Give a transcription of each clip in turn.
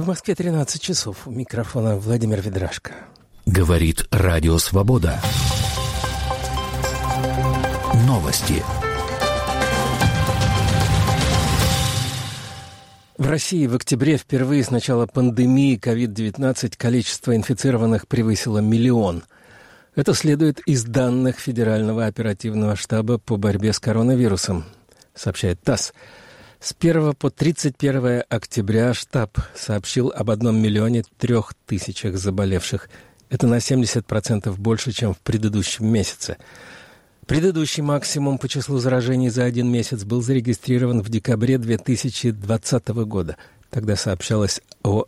В Москве 13 часов. У микрофона Владимир Ведрашко. Говорит Радио Свобода. Новости. В России в октябре впервые с начала пандемии COVID-19 количество инфицированных превысило 1 миллион. Это следует из данных Федерального оперативного штаба по борьбе с коронавирусом, сообщает ТАСС. С 1 по 31 октября штаб сообщил об 1 миллионе 3 тысячах заболевших. Это на 70% больше, чем в предыдущем месяце. Предыдущий максимум по числу заражений за один месяц был зарегистрирован в декабре 2020 года. Тогда сообщалось о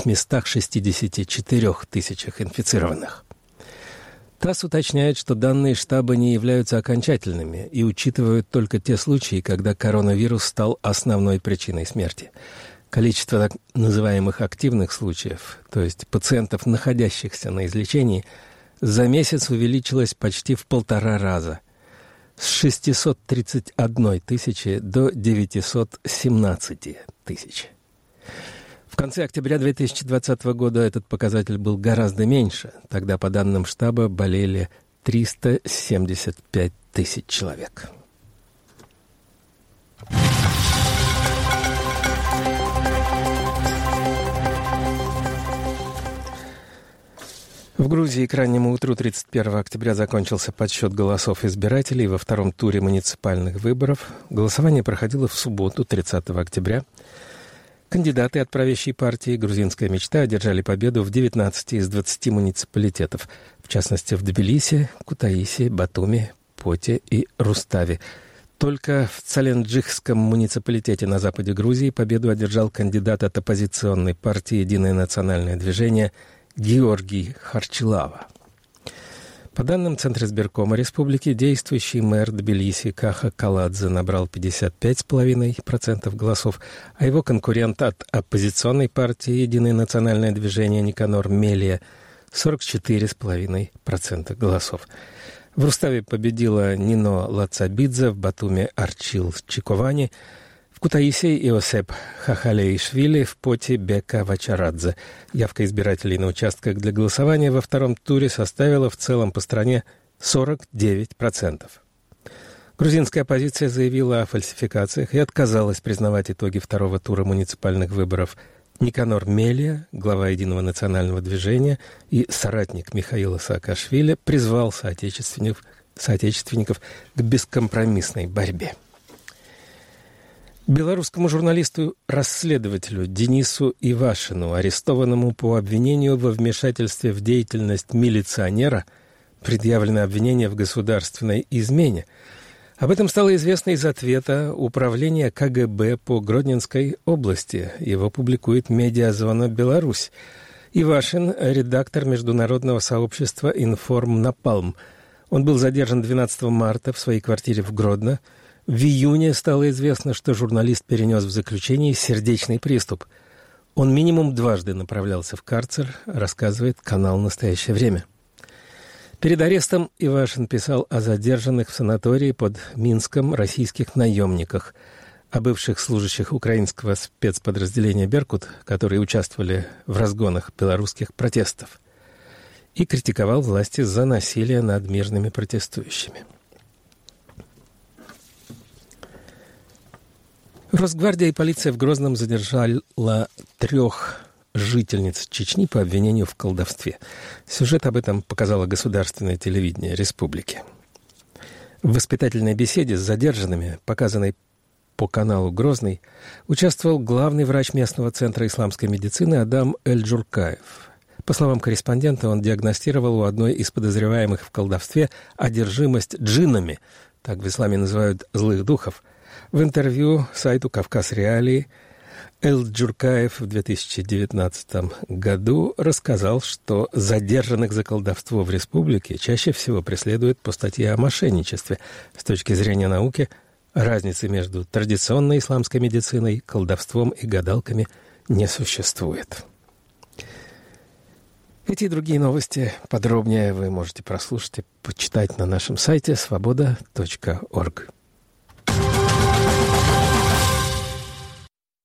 864 тысячах инфицированных. ТАСС уточняет, что данные штаба не являются окончательными и учитывают только те случаи, когда коронавирус стал основной причиной смерти. Количество так называемых активных случаев, то есть пациентов, находящихся на излечении, за месяц увеличилось почти в 1,5 раза. С 631 тысячи до 917 тысяч. В конце октября 2020 года этот показатель был гораздо меньше. Тогда, по данным штаба, болели 375 тысяч человек. В Грузии к раннему утру 31 октября закончился подсчет голосов избирателей во втором туре муниципальных выборов. Голосование проходило в субботу, 30 октября. Кандидаты от правящей партии «Грузинская мечта» одержали победу в 19 из 20 муниципалитетов, в частности в Тбилиси, Кутаиси, Батуми, Поте и Руставе. Только в Цаленджихском муниципалитете на западе Грузии победу одержал кандидат от оппозиционной партии «Единое национальное движение» Георгий Харчилава. По данным Центра избиркома республики, действующий мэр Тбилиси Каха Каладзе набрал 55,5% голосов, а его конкурент от оппозиционной партии «Единое национальное движение» Никанор Мелия 44,5% голосов. В Руставе победила Нино Лацабидзе, в Батуми Арчил Чиковани, в Кутаиси Иосеп Хахалеишвили, в Поте Бека Вачарадзе. Явка избирателей на участках для голосования во втором туре составила в целом по стране 49%. Грузинская оппозиция заявила о фальсификациях и отказалась признавать итоги второго тура муниципальных выборов. Никанор Мелия, глава Единого национального движения и соратник Михаила Саакашвили, призвал соотечественников к бескомпромиссной борьбе. Белорусскому журналисту-расследователю Денису Ивашину, арестованному по обвинению во вмешательстве в деятельность милиционера, предъявлено обвинение в государственной измене. Об этом стало известно из ответа Управления КГБ по Гродненской области. Его публикует «Медиазона Беларусь». Ивашин – редактор международного сообщества «Информ Напалм». Он был задержан 12 марта в своей квартире в Гродно. В июне стало известно, что журналист перенес в заключении сердечный приступ. Он минимум дважды направлялся в карцер, рассказывает канал «Настоящее время». Перед арестом Ивашин писал о задержанных в санатории под Минском российских наемниках, о бывших служащих украинского спецподразделения «Беркут», которые участвовали в разгонах белорусских протестов, и критиковал власти за насилие над мирными протестующими. Росгвардия и полиция в Грозном задержала 3 жительниц Чечни по обвинению в колдовстве. Сюжет об этом показало государственное телевидение республики. В воспитательной беседе с задержанными, показанной по каналу «Грозный», участвовал главный врач местного центра исламской медицины Адам Эль-Джуркаев. По словам корреспондента, он диагностировал у одной из подозреваемых в колдовстве одержимость джиннами, так в исламе называют злых духов. В интервью сайту «Кавказ Реалии» Эль-Джуркаев в 2019 году рассказал, что задержанных за колдовство в республике чаще всего преследуют по статье о мошенничестве. С точки зрения науки, разницы между традиционной исламской медициной, колдовством и гадалками не существует. Эти и другие новости подробнее вы можете прослушать и почитать на нашем сайте svoboda.org.